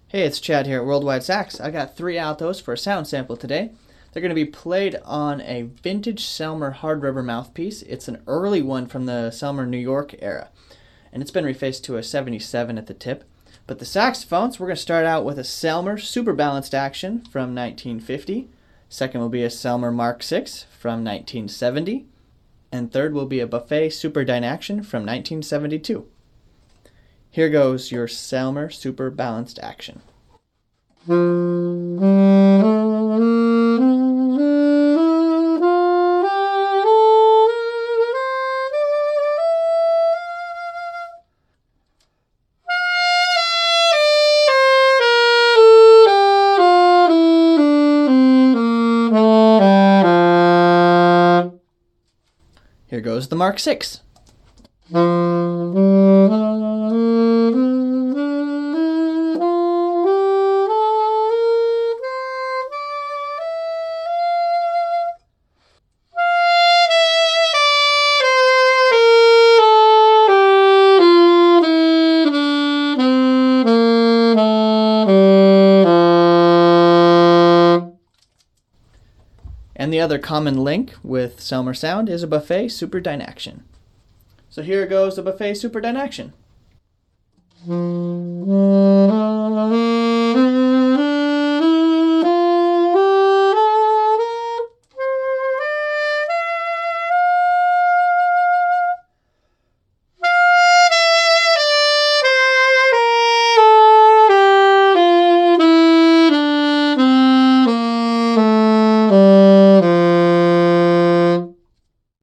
Hey, it's Chad here at Worldwide Sax. I got 3 altos for a sound sample today. They're going to be played on a vintage Selmer hard rubber mouthpiece. It's an early one from the Selmer New York era, and it's been refaced to a 77 at the tip. But the saxophones, we're going to start out with a Selmer Super Balanced Action from 1950. Second will be a Selmer Mark VI from 1970. And third will be a Buffet Super Dynaction from 1972. Here goes your Selmer Super Balanced Action. Here goes the Mark VI. And the other common link with Selmer sound is a Buffet Super Dynaction. So here goes the Buffet Super Dynaction.